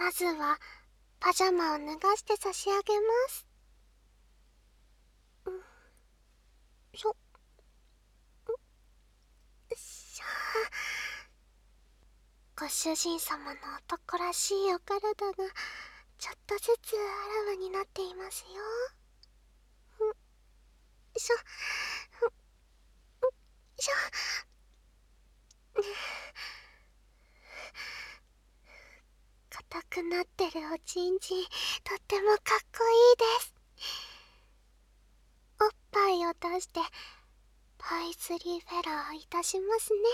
まずはパジャマを脱がして差し上げます。しょしょ。ご主人様の男らしいお体がちょっとずつあらわになっていますよ。しょしょ。硬くなってるおちんちん、とってもかっこいいです。おっぱいを出してパイズリーフェラーいたしますね。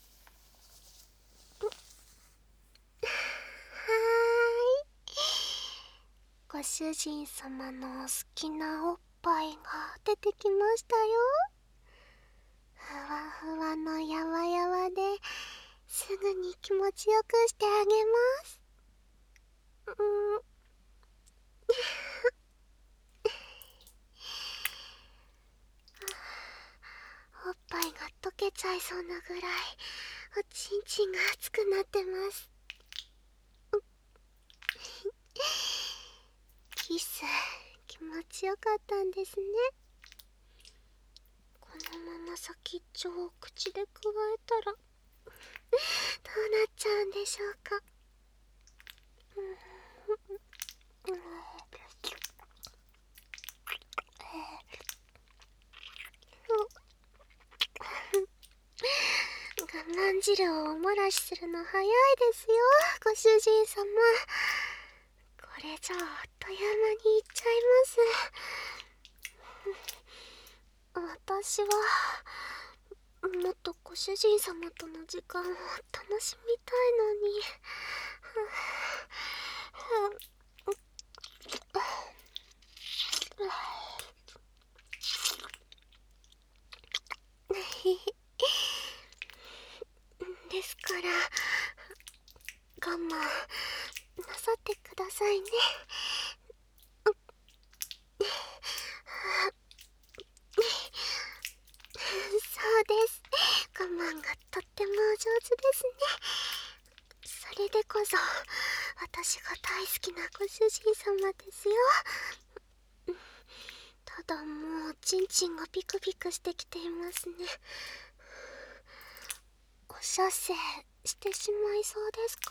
はーい。ご主人様の好きなおっぱいが出てきましたよ。ふわふわのやわやわですぐに気持ちよくしてあげます。おっぱいが溶けちゃいそうなぐらいおちんちんが熱くなってます。キス気持ちよかったんですね。このまま先っちょを口でくわえたらどうなっちゃうんでしょうか。我慢汁をお漏らしするの早いですよ、ご主人様。これじゃあっという間にいっちゃいます。私はもっとご主人様との時間を楽しみたいのに。ですから我慢なさってくださいね。そうです。我慢がとってもお上手ですね。それでこそ私が大好きなご主人様ですよ。ただもうちんちんがピクピクしてきていますね。お射精してしまいそうですか。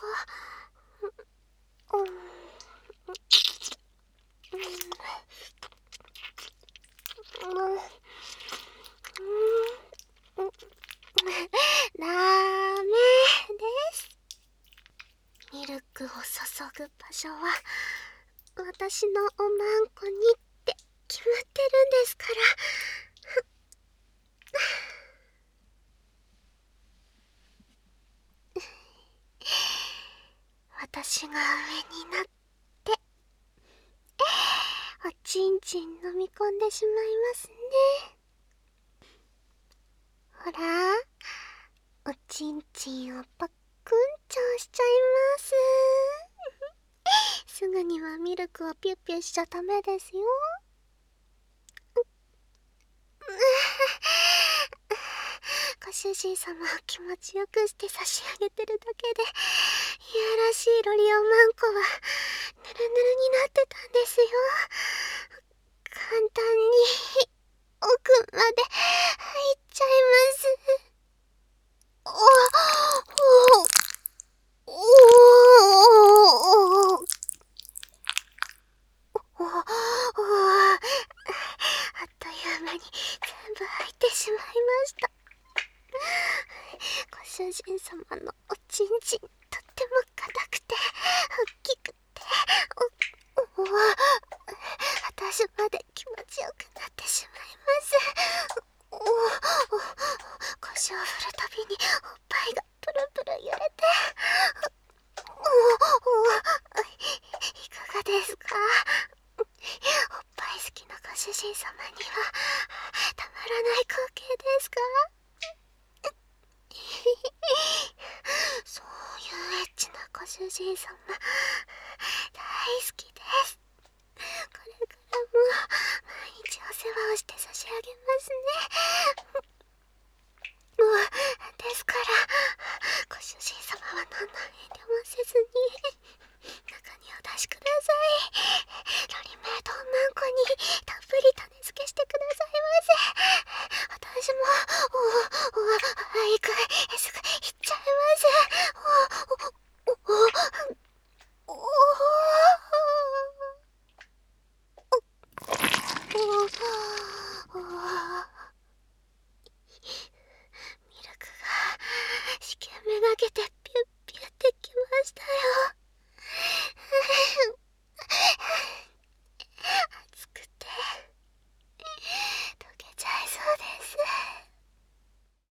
ダメです。ミルクを注ぐ場所は私のおまんこにって決まってるんですから。私が上になっておちんちん飲み込んでしまいますね。ほら、おちんちんをパックンチョしちゃいます。すぐにはミルクをピュッピュしちゃダメですよ。ご主人様を気持ちよくして差し上げてるだけで、いやらしいロリオマンコはヌルヌルになってたんですよ。簡単に奥まで入っちゃいます。あっという間に全部入ってしまいました。ご主人様のおちんちんとっても硬くて大きくて私まで気持ちよくなってしまいます。腰を振るたびにおっぱいがプルプル揺れて、いかがですか。おっぱい好きなご主人様にはたまらない光景ですか。そういうエッチなご主人様大好きです。これからも毎日お世話をして差し上げますね。ですからご主人様は何の遠慮もせずに中うわ